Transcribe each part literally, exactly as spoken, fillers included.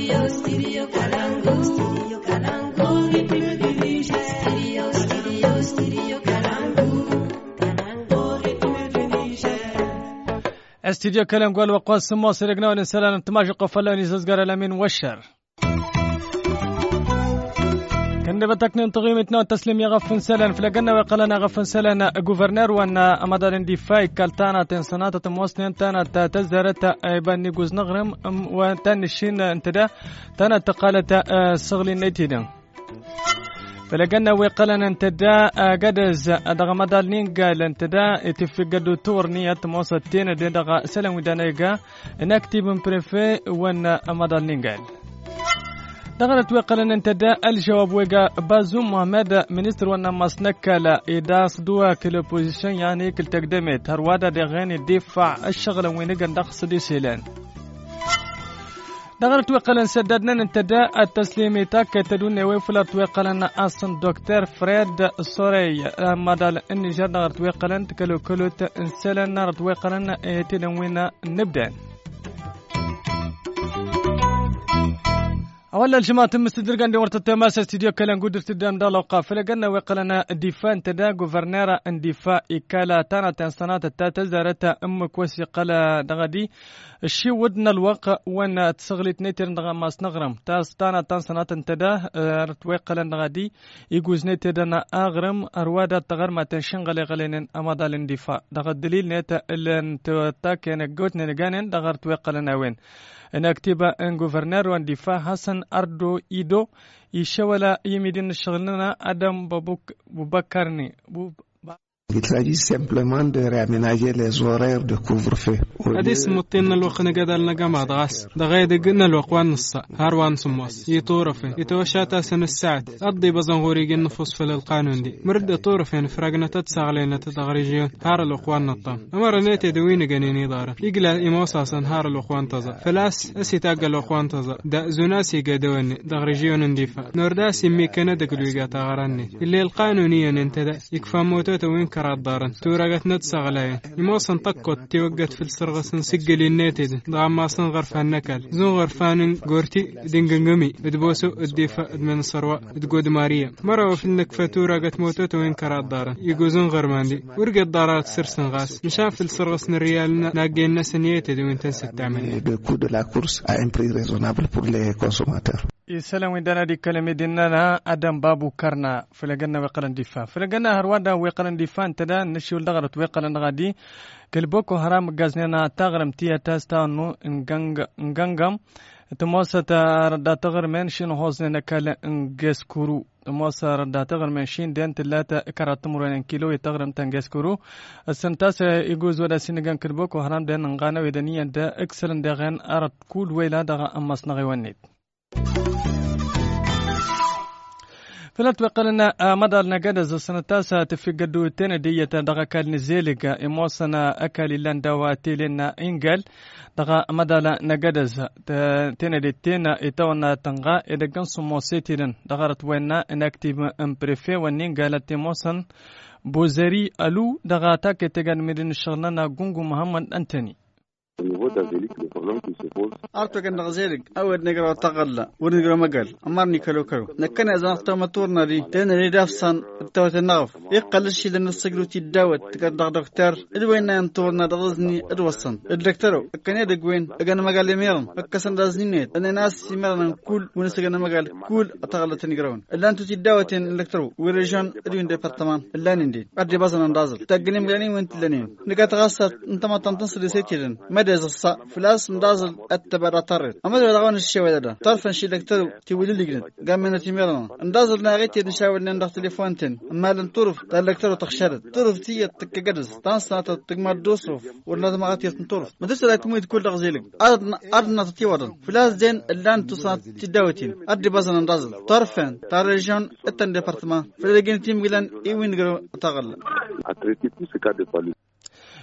Studio, studio Kalangu. Studio Kalangu. Ritme du Niger. Studio, studio, studio Kalangu. Kalangu. Ritme du Niger. استديو كلام قال وقوان سمو سرقنا ونسالان انتماج قفلان يززقر الامين وشر كان بتكنين تغيمتنا والتسليم يغفن سلان فلقنا وقالنا غفن سلان غوفرنر وانا امدار دفاع كالتانا تنسانات تموسنين تانا تزرت ايبان نيجوز نغرم وتنشين انتدا تانا تقالت صغلي نيتيدن فلقنا وقالنا انتدا قدز دغ مدالنين قال انتدا اتفقدوا تورنية موسطين دي دغ سلام ودانيقا نكتب بريفي وانا مدالنين قال دغرت وقالنا انتدا الجواب وقا بازوم محمد منستر وانا مصنك لا إداس دوا كالوبوزيشن يعني كل تقدمت هروادا دغين الدفاع الشغل وينقن دخص دي سيلان دغرت وقالن سددنا انتدا التسليمي تاك تدون ويفلت وقالن اصلا دكتور فريد سوري مدال النيجر دغرت وقالن تكلو كلوت انسلن نرد وقالن تنوينا نبدا أولا الجماعة مستدرق عندي ورطة تماس استديو كلام قدر تدام دالو قافلة قلنا وقلنا الدفاع انتدا غوفرنيرا اندفاع إكالا تانا تنسانات التاتزارتا أم كوسي قلا دغدي الشي ودنا الوقع وانا تسغلت نيتر دغا ماس نغرم تاس تانا تنسانات انتدا رتوي قلا دغدي يجوز نيتر أغرم أروادا تغرما تنشنغل غلين أمادا الاندفاع دغا الدليل نيتا اللي انتوتاك ينقوت نيغانين دغا رتوي قلنا وين نكتب ان غوفرنر واندفاع حسن أردو إيدو يشولا يمدين الشغلنا أدم بابوك ببكرني بوب Il s'agit simplement de réaménager les horaires de couvre-feu. أديس مطينا الوقنا قدرنا جماعة غاس دغايد قلنا الوقوان نص هاروان سموس يطورفه يتوشاتا سن الساعة أضي بزنغوري جن فصل القانون دي مرد طورفين فرقنا تتساغلين تتغريجيون هار الوقوان نطام أمر نيتي دوين جنيني دارة يقلا إموساسا هار الوقوان تزا فلاس أسي تاقل الوقوان تزا دا زناسي قدواني دغريجيون اندفاع نورداسي ميكنا دقلويقا تغراني اللي القانونيا انتدا يكفى موتوتا وين كرات دارن تورقت نتساغلاين يموسن تقوت توقت في السرغسن سجل الناتد ضعماسن غرفان نكال زون غرفان غورتي دينغنغمي ادبوسو الدفاع من السروا تقود ماريا مرة في النكفة تورقت موتوتا وين كرات دارن يقوزون غرماندي ورقت دارات سرسن غاس مشان في السرغسن الريال ناقين الناس نيتد وين تنسى تعمل Le coût de la course à un prix raisonnable pour les consommateurs. السلام ويندنا دي كلمة ديننا أدم بابو كرنا فلقنا وقلن دفاع فلقنا هروادا وقلن دفاع انتدا نشيول دغرت وقلن غادي كالبوكو هرام غازنينا تغرم تيا تاستانو انغنغم تموسة ردا تغرمين شين هوزننا كالا انغسكورو تموسة ردا تغرمين شين دين تلاتا اكارات تمرين كيلو يتغرم تنغسكورو السنتاس يقوز ودا سينغان كالبوكو هرام دين انغانا ودنيا دا اكسلن داغين ارد كول ويلا داغا اماس نغيوانيت فلت وقالنا مدى النجدز السنة التاسعة في قدو التاني دية دغا كال نزيلك إموسنا أكالي لندا واتيلنا إنجل دغا مدى النجدز تاني دي تينا إتوانا تنغا إذا كنسو موسيتين دغا رتوينا نكتب امبريفي ونينجل تيموسن بوزري ألو دغا تاكي تغان مدين الشغلنا قنقو محمد أنتوني أرتو كان غزيرك أول نقرأ تغلى ونقرأ مقال أمرني كلو كلو نكنا إذا نختار مطورنا دي تين ريد أفسان التوت النغف يقل الشيء لأن السجلو تداوت تقدر دكتور إدوين نطورنا رغزني إدوسن الدكتورو كان يدق وين أجانا مقال يميرن أكسن رازنينيت أنا ناس يميرن كل ونسجنا مقال كل أتغلى تنقرون إلا أنتو تداوتين الدكتورو ورجان إدوين ديبارتمان إلا نندي أدي بازن اندازل تقني مقالين وانت لنين نقاط غاسة أنت ما تنتصر سيتيرن مدرسة الصا فلاس مدازل التبرع طرد أما إذا دعونا الشيء هذا طرفا شيء دكتور تقول لي جند قام من تيميرنا ندازل ناقيت نشاور ندخل تليفونتين أما لن طرف الدكتور تخشرت طرف تي تكجدز تانس نات تجمع دوسرف ولا ما قاتي تنطرف ما تسأل كمية كل تغزيلك أرض أرض ناتي ورد فلاس زين اللان تصنع تداوتين أدي بزن ندازل طرفا تارجان التن ديبارتمان فلقين تيم جلان إيوين جرو تغل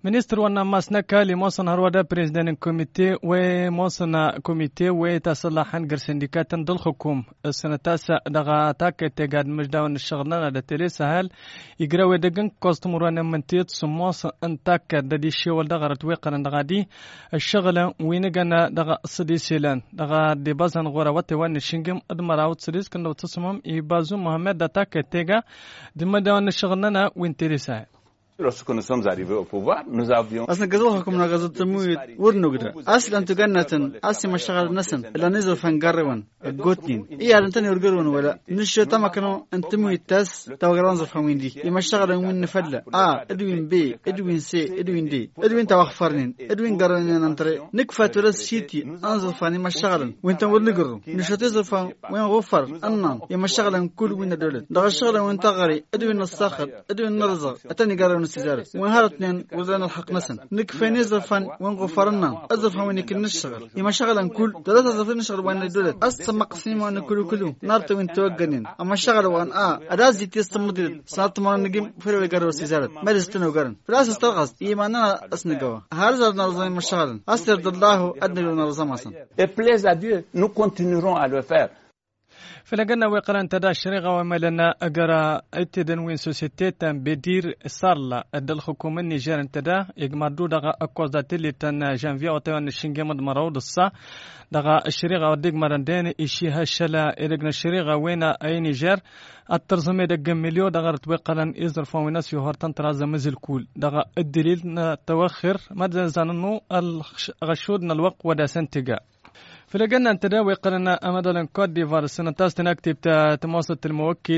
منستر وانا ماسنكا لموصن هرودا بريزدان كوميتي وموصن كوميتي وتصلحن غير سندكات دل حكوم السنه تاسع دغا تاك تقاد مجداون الشغلنا دا تلي سهل يقراو دغن كاستمر وانا منتيت سموس انتاك ددي شيول دغرت ويقرن دغادي الشغله وينغنا دغا سديسيلان دغا دي بازن غورا وتي وان شينغم ادمراوت سديس كنو تسمم يبازو محمد دتاك تيغا دمداون الشغلنا وين تلي سهل. Lorsque nous sommes arrivés au pouvoir, nous avions. أصلاً كذا حكمنا غزو تمويت ورنوغدا أصلاً تجنّة أصلاً مشغل نسن إلا نزل فنجرون الجوتين إيه على أنتني يرجعون ولا نشة تما كانوا أنتمويت تاس توجران زفهمين دي يمشغل من نفلا آه إدوين بي إدوين سي إدوين دي إدوين توخفرنين إدوين جرانين أنتري نكفة ترس شيتي أنزل فاني مشغل وأنت ورنجرو نشة تزفهم وين غفر أنن يمشغل كل وين دولت ده الشغل وأنت غري إدوين الصخر إدوين نرزق أتني جران السجارة وهارتنين وزن الحق نسن نكفي نزفن وين غفرنا أزفهم وين كل نشغل يما شغلا كل ثلاثة زفين نشغل وين الدولت أصلا مقسم وين كل كله نارت وين توجنين أما شغل وين آه أرازي تستمدل سنة ما نجيم فريق جرو السجارة ما يستنوا جرن فلاس استرخص إيماننا أسنجوا هذا نرزم مشغل أستر الله أدنى نرزم أصلا. Et plaise à Dieu, nous continuerons à le faire. فلقنا وقرن تدا الشريغة وملنا أجرا اتدن وين سوسيتي تن بدير صارلا الدل حكومة النيجر انتدا يجمدو دغا أكوز داتيلي تن جانفيا وتوان الشنجة مد مراود الصا دغا الشريغة وديك مرندين إشي هالشلا إرقنا الشريغة وين أي نيجر الترزمة دق مليو دغا رتوقرن إزر فويناس يهورتن ترازا مزل كول دغا الدليل توخر مدن زاننو الغشود نلوق ودا سنتيجا فلقنا أن تداوي قلنا أمداً كوت ديفار السنة تاستن أكتب تموصل الموكل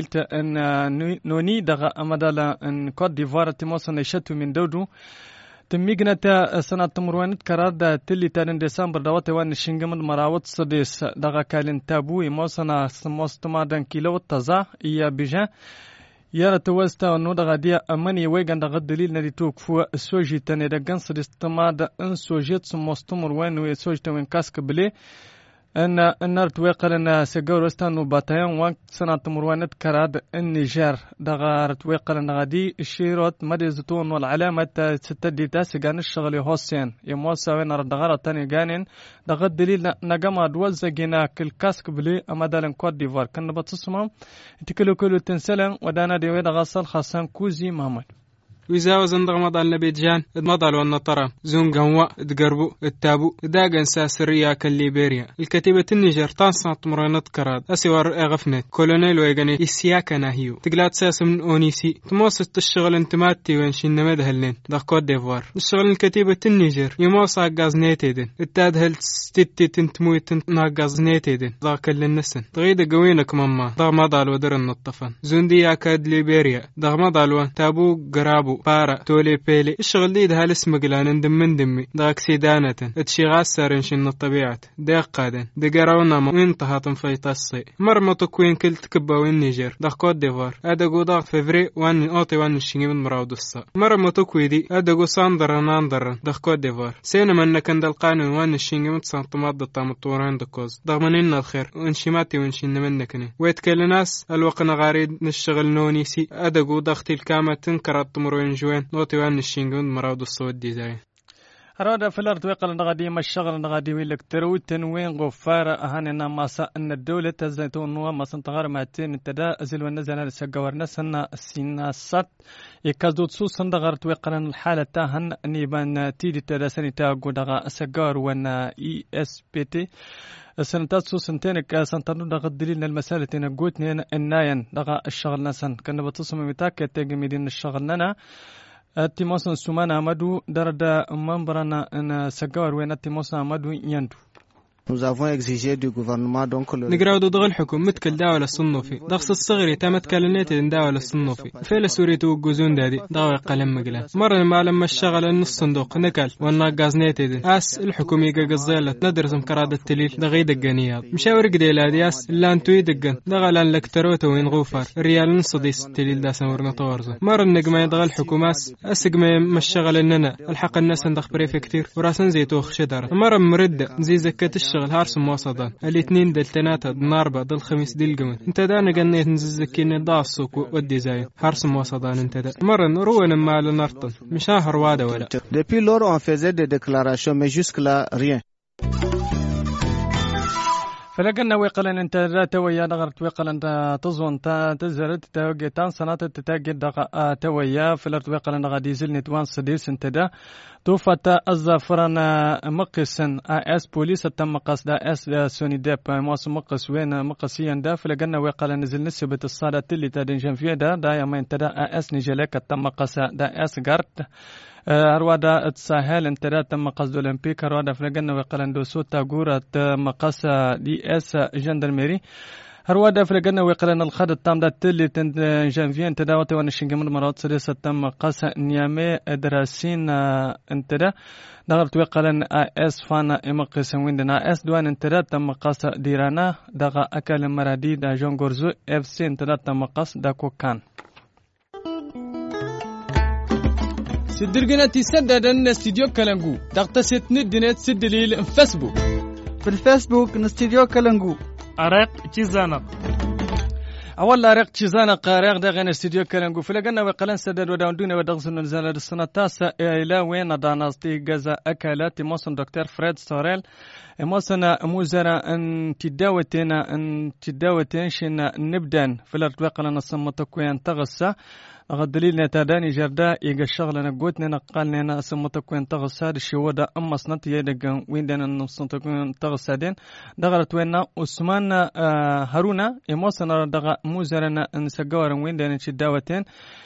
أن نوني دغا أمداً أن كوت ديفار تموصل نشتو من دودو تميقنا تا سنة تمروانت قرار دا تلي تارين ديسمبر دواتي وان الشنجمد مراوت صديس دغا كالين تابو يموصنا سموستمادن كيلو تزا إيا بيجان يارا توستا ونو دغا ديا أماني ويغان دغا دليل ندي توك فوا السوجي تاني دغان صديستما دا ان سوجيت سموستمر وين ويسوج تاوين كاسك بلي ان النار تويقل ان سيقور استانو باتايان وان سنة تمروانت كراد النيجر دغا تويقل ان غادي الشيروت مدي زتون والعلامة ستدي تاسي غان الشغلي هوسين يموسا وين ردغارة تاني غانين دغا دليل نغاما دوزا جينا كل كاسك بلي اما دالن كوت ديفار كان بتصمم تكلو كلو تنسلن ودانا ديوي دغا صال خاصان كوزي محمد ويزاوز اندغ مضال نبيجان مضال والنطرة زون قهوة تقربو التابو داقن ساسرية كالليبيريا الكتيبة النيجر تانسنات مرينات كراد أسيوار اغفنت كولونيل ويغاني إسياكا ناهيو تقلات ساس من أونيسي تموسط الشغل انتماتي وينشين نمدهلين دا كوت ديفوار الشغل الكتيبة النيجر يموسا غازنيتيدن التاد هل ستيتي تنتموي تنتنا غازنيتيدن دا كل النسن تغيد قوينك ماما دا مضال ودرن الطفن زون دياكا ليبيريا دا مضال تابو قرابو بارا تولي بيلي الشغل دي ده الاسم قلان ندم من دمي داك سيدانة اتشيغاس سارنشن الطبيعة داك قادن دقارونا ما وينتها تنفيت الصي مرمتو كوين كلت كبا وين نيجر داك كوت ديفار ادقو داك فيفري وان اوتي وان الشيني من مراود الصا مرمتو كويدي ادقو ساندر ناندر داك كوت ديفار سينا من كان دالقانون وان الشيني من سانتمات دطام الطوران دكوز ضغمنين الخير وانشماتي وانشين منكني ويتكل ناس الوقنا غاريد نشغل نونيسي ادقو داختي الكامة تنكرات تمروين جوين نوتي وان الشينغون مراود الصوت دي زي هرادا فلار تويقل نغادي ما الشغل نغادي ويلك تروي تنوين غفار أهاننا ماسا أن الدولة تزيتون وما سنتغار ماتين تدا أزل ونزل السجوار نسنا السيناسات يكادو تسوس سندغار تويقل الحالة تاهن نيبان تيدي تدا سنتا قدغا السجوار وانا إي إس بي تي السنتات سو سنتينك سنتانو دغا الدليل المسالة تنقوتنين الناين دغا الشغل نسن كان بتصمم متاكد تيجي مدين الشغل ننا تيموسن سومانا مدو دردا ممبرانا ان سجار وين تيموسن مدو يندو Nous avons exigé du gouvernement donc le نقراو ضغ الحكم متكل داول الصنوفي ضغط الصغير تمت كلنيت داول الصنوفي فيل سوري توجوزون دادي ضاوي قلم مقلا مرة ما لما الشغل النص صندوق نكل والناقاز نيتد اس الحكم يجا قزيلة ندرس مكراد التليل دغي دقانيات مشاور قديل هادياس الا انتو يدقن دغل لكتروت وين غوفر الريال نصديس التليل دا سمورنا طورزه مرة النجمة يضغ الحكوماس اسقمة مش شغل اننا الحق الناس ندخ بريف كتير وراسن زيتوخ شدر مرة مرد زي زكاة الشغل هارس موصدا الاثنين دل ثلاثة ناربة دل خميس دل جمن انت دا انا قنيت نززكين دا السوق ودي زاي هارس موصدا انت دا مرة رونا مع النارطن مش ههر وادا ولا. Depuis lors on faisait des déclarations mais jusque là rien. فلقنا ويقلن انت ذات ويا نغرت ويقلن تظن تزرت توجه تان سنات تتاجد دقا تويا فلرت ويقلن غادي يزل نتوان صديس انت دا توفت الزفرنا مقسن اس بوليس تم مقص دا اس سوني ديب موس مقص وين مقصيا دا فلقنا ويقلن نزل نسبة الصالة اللي تدين جنفيا دا دا يما انت دا اس نجلك تم مقص دا اس غارت هروادا تساهل انترات تم قصد أولمبيك هروادا فلقنا وقلن دوسو تاغورة مقص دي اس جندرميري هروادا فلقنا وقلن الخد التام دا تلي جانفيان تداوتي ونشنجمر مرات سلسة تم قص نيامي دراسين انتدا دغرت وقلن اس فانا امقسن ويندنا اس دوان انترات تم قص ديرانا دغا اكل مرادي دا جون غورزو اف سي انترات تم قص دا كوكان سدرجنا تسدد أن استديو كلانجو تغتسل ندنت سدليل فيسبوك في الفيسبوك نستديو كلانجو أرق تيزانق أول أرق تيزانق أرق دغنا استديو كلانجو فلقنا وقلنا سدد وداوندون ودغسن نزال السنة التاسعة إلى وين داناستي جزا أكلات موسن دكتور فريد سوريل موسنا موزنا أن تداوتنا أن تداوتنا شنا نبدأ في الأرض وقلنا السمتك وين تغسى غدليل نتاداني جردا يجا الشغل نقوتنا نقالنا أنا سمتك وين تغساد الشوادة أما صنت يدقن وين دنا نصنتك وين تغسادين دغرت ويننا عثمان هارونا يموسنا دغا موزرنا نسجور وين دنا شداوتين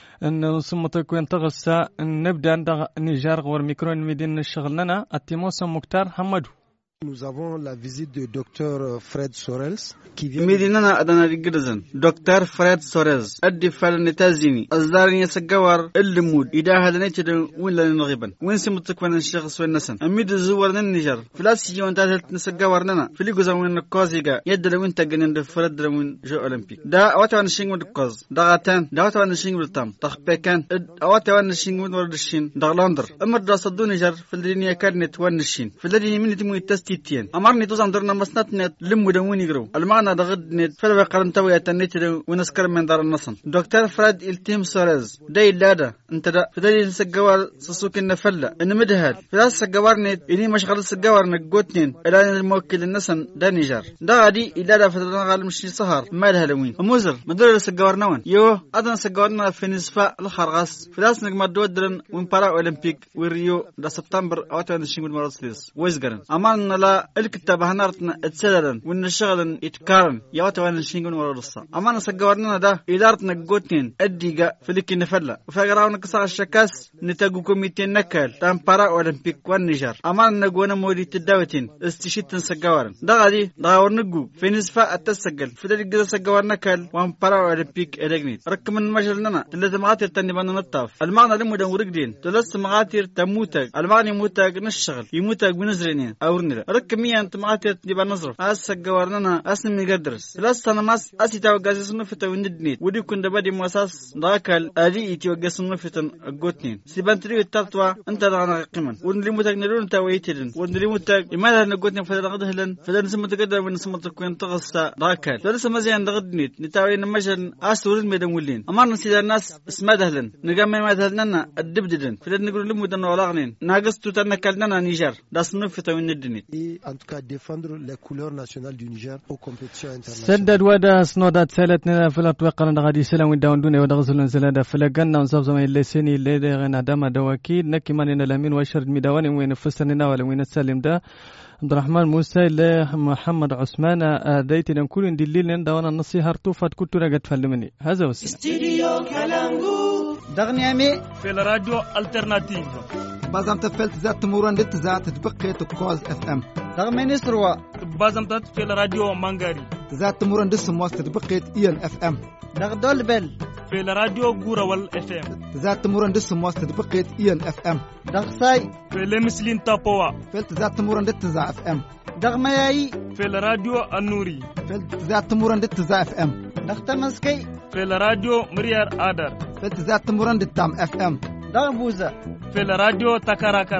إن سمتك وين تغسى نبدأ دغا نيجار غور ميكرون ميدين الشغلنا التيموس مختار حمدو. Nous avons la visite du docteur Fred Sorels qui vient مديننا أدنى رجزن دكتور فريد سوريز أدي فعل نتازيني أصدارني سجوار اللمود إذا هذا نتجد وين لا نغيبا وين سمتك وين الشخص وين نسن أميد الزوار النيجر فلاسي يوم تاهلت نسجوار لنا في اللي جزء من القاضية يد لوين تجنن فرد لوين جو أولمبيك دا أوتوان الشين ود القاض دا غاتان دا أوتوان الشين بالتام تخبيكان أوتوان الشين ود ورد الشين دا لندر أمر دا صدو نيجر في الدنيا كانت وين الشين في الذي من تموي تست تيتين أمرني توزن درنا مسنتنا لم دموني جرو المعنى ضغط نت فلو قرن توي التنت ونسكر من دار النصن دكتور فريد التيم سوريز داي لادا انت دا فدليل سجوار سسوك النفلة إن مدهال فلاس سجوار نت إني مشغل سجوار نجوتين إلى الموكل النسن دا نيجر دا عادي إلا فترة غال مشي سهر ما لها لوين موزر مدرر سجوار نون يو أدنى سجوارنا في نصف الخرغاس فلاس نجمع دودرن ومبارا أولمبيك وريو دا سبتمبر أو تانشين بالمراسلس ويزجرن أمرنا لا الكتاب هنارتنا اتسددن وإن الشغل يتكارن يواتو أن الشينجون ورصة أما نسجورنا ده إدارتنا جوتين أديجا في لك النفلة وفقراونا كسر الشكاس نتاجو كوميتين نكال تامبارا أولمبيك والنيجر أما نجونا مودي تداوتين استشيت نسجورن ده غادي ده ورنجو في نسفة التسجل في ذلك جزء سجورنا كال وامبارا أولمبيك إدغنيت ركب من مجلنا تلذ مغاتير تاني بنا نطاف المعنى لم يدور رجلين تلذ مغاتير تموتج المعنى موتج نشغل يموتج بنزرينين أورنير ركب مية أنت مغاتير تبى نظرف أس جوارنا أسن مقدرس لاس أنا ماس أسي توجس سنوفة وندنيت ودي كنت بدي مساس ذاكل أدي توجس سنوفة الجوتين سبنتري التقطوع أنت رانا قمن ونلي متجنرون تويترن ونلي متج لماذا نجوتين فلا غدهلن فلا نسمى تقدر ونسمى تكون تغص ذاكل فلا نسمى زي عند غدنيت نتاوي نمشن أسورين مدمولين أما نسيد الناس اسمه دهلن نجمع مثلنا الدبددن فلا نقول لهم ودنا ولاغنين ناقص تتنكلنا نيجر ده سنوفة وندنيت en tout cas défendre les couleurs nationales du Niger aux compétitions internationales. سدد ودا سنودات سالتنا في الأطوار غادي سلام وداون دون ودغزل زلادة فلقنا وزبزم اللي سني اللي دغنا دام دواكيد نكي ماننا لامين وشرد ميدوان وين فسرنا ولا وين السلم ده عبد الرحمن موسى اللي محمد عثمان دايت نقول دليل دوانا النصيحة رطوفة كنت رجعت فلمني هذا هو استديو كلامو دغني أمي في الراديو الترناتيف بازم تفلت ذات تمورن دت ذات تبقى تكوز اف ام دغمي نسروا بازم تت في الراديو مانغاري ذات تمورن دس موست تبقى اي اف ام دغ دول بل في الراديو غوراول اف ام ذات تمورن دس موست تبقى اي اف ام دغ ساي في لمسلين تابوا فلت ذات تمورن دت ذا اف ام دغ مياي في الراديو النوري فلت ذات تمورن دت ذا اف ام دغ تمسكي في الراديو مريار ادر فلت ذات تمورن دت تام اف ام دغ بوزا في الراديو تكاراكرا فلت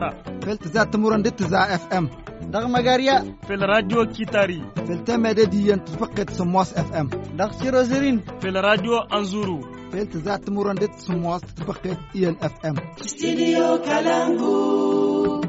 فلت ذات تمرن دت ذا اف ام دغ مغاريا في الراديو كيتاري في التمادة دي تطبقت سمواس اف ام دغ سيروزرين في الراديو أنزورو فلت ذات تمرن دت سمواس تطبقت اي ان اف ام استديو كالانغو